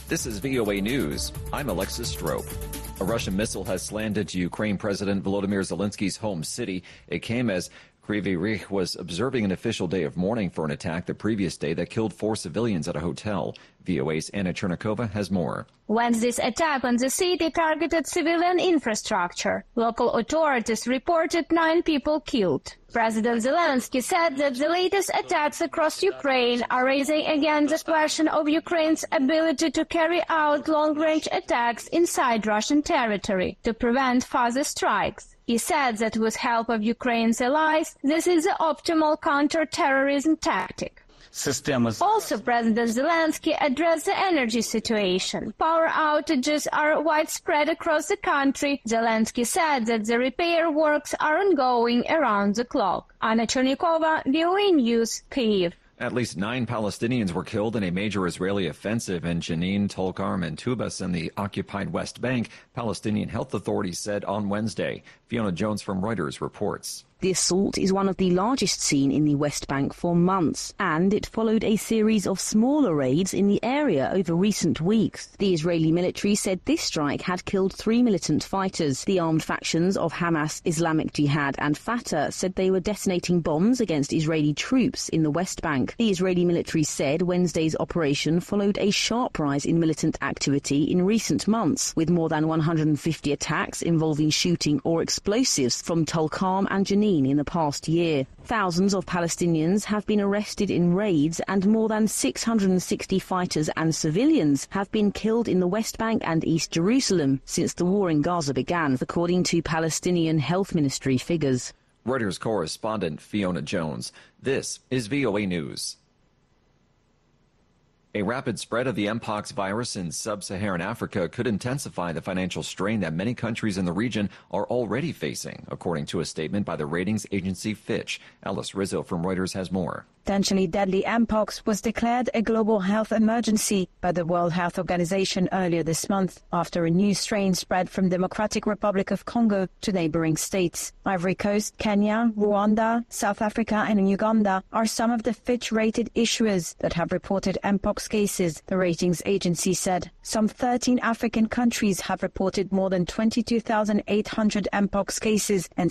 This is VOA News. I'm Alexis Strope. A Russian missile has slammed into Ukraine President Volodymyr Zelensky's home city. It came as Kryvyi Rih was observing an official day of mourning for an attack the previous day that killed 4 civilians at a hotel. VOA's Anna Chernikova has more. Wednesday's attack on the city targeted civilian infrastructure. Local authorities reported 9 people killed. President Zelensky said that the latest attacks across Ukraine are raising again the question of Ukraine's ability to carry out long-range attacks inside Russian territory to prevent further strikes. He said that with help of Ukraine's allies, this is the optimal counter-terrorism tactic. Also, President Zelensky addressed the energy situation. Power outages are widespread across the country. Zelensky said that the repair works are ongoing around the clock. Anna Chernikova, VOA News, Kyiv. At least 9 Palestinians were killed in a major Israeli offensive in Jenin, Tulkarm, and Tubas in the occupied West Bank, Palestinian health authorities said on Wednesday. Fiona Jones from Reuters reports. The assault is one of the largest seen in the West Bank for months, and it followed a series of smaller raids in the area over recent weeks. The Israeli military said this strike had killed 3 militant fighters. The armed factions of Hamas, Islamic Jihad and Fatah said they were detonating bombs against Israeli troops in the West Bank. The Israeli military said Wednesday's operation followed a sharp rise in militant activity in recent months, with more than 150 attacks involving shooting or explosives from Tulkarm and Jenin in the past year. Thousands of Palestinians have been arrested in raids, and more than 660 fighters and civilians have been killed in the West Bank and East Jerusalem since the war in Gaza began, according to Palestinian Health Ministry figures. Reuters correspondent Fiona Jones. This is VOA News. A rapid spread of the Mpox virus in sub-Saharan Africa could intensify the financial strain that many countries in the region are already facing, according to a statement by the ratings agency Fitch. Alice Rizzo from Reuters has more. Potentially deadly Mpox was declared a global health emergency by the World Health Organization earlier this month after a new strain spread from Democratic Republic of Congo to neighboring states. Ivory Coast, Kenya, Rwanda, South Africa and Uganda are some of the Fitch-rated issuers that have reported Mpox cases, the ratings agency said. Some 13 African countries have reported more than 22,800 Mpox cases and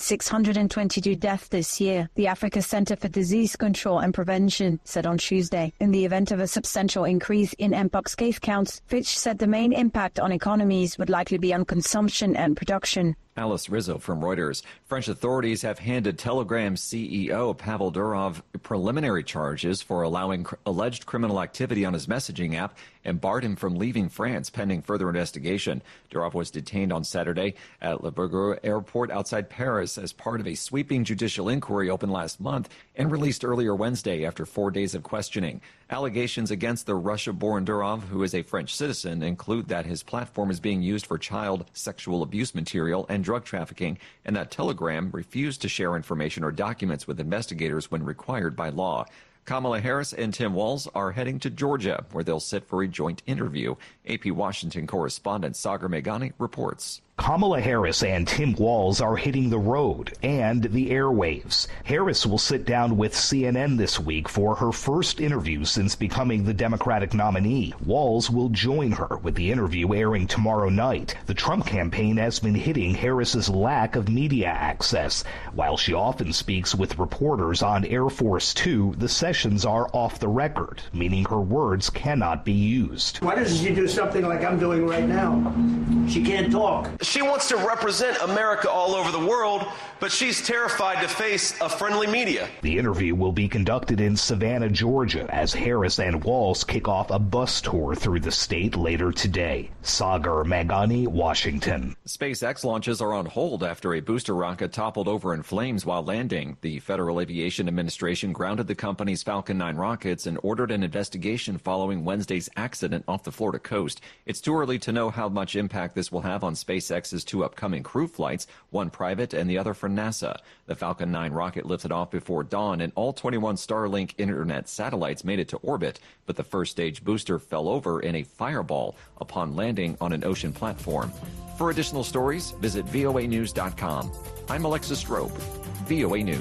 622 deaths this year. The Africa Center for Disease Control and Prevention said on Tuesday. In the event of a substantial increase in Mpox case counts, Fitch said the main impact on economies would likely be on consumption and production. Alice Rizzo from Reuters. French authorities have handed Telegram's CEO Pavel Durov preliminary charges for allowing alleged criminal activity on his messaging app and barred him from leaving France pending further investigation. Durov was detained on Saturday at Le Bourget airport outside Paris as part of a sweeping judicial inquiry opened last month and released earlier Wednesday after 4 days of questioning. Allegations against the Russia-born Durov, who is a French citizen, include that his platform is being used for child sexual abuse material and drug trafficking, and that Telegram refused to share information or documents with investigators when required by law. Kamala Harris and Tim Walz are heading to Georgia, where they'll sit for a joint interview. AP Washington correspondent Sagar Meghani reports. Kamala Harris and Tim Walz are hitting the road and the airwaves. Harris will sit down with CNN this week for her first interview since becoming the Democratic nominee. Walz will join her, with the interview airing tomorrow night. The Trump campaign has been hitting Harris's lack of media access. While she often speaks with reporters on Air Force Two, the sessions are off the record, meaning her words cannot be used. Why doesn't she do something like I'm doing right now? She can't talk. She wants to represent America all over the world, but she's terrified to face a friendly media. The interview will be conducted in Savannah, Georgia, as Harris and Walz kick off a bus tour through the state later today. Sagar Meghani, Washington. SpaceX launches are on hold after a booster rocket toppled over in flames while landing. The Federal Aviation Administration grounded the company's Falcon 9 rockets and ordered an investigation following Wednesday's accident off the Florida coast. It's too early to know how much impact this will have on SpaceX's 2 upcoming crew flights, one private and the other for NASA. The Falcon 9 rocket lifted off before dawn, and all 21 Starlink internet satellites made it to orbit, but the first stage booster fell over in a fireball upon landing on an ocean platform. For additional stories, visit voanews.com. I'm Alexis Strope, VOA News.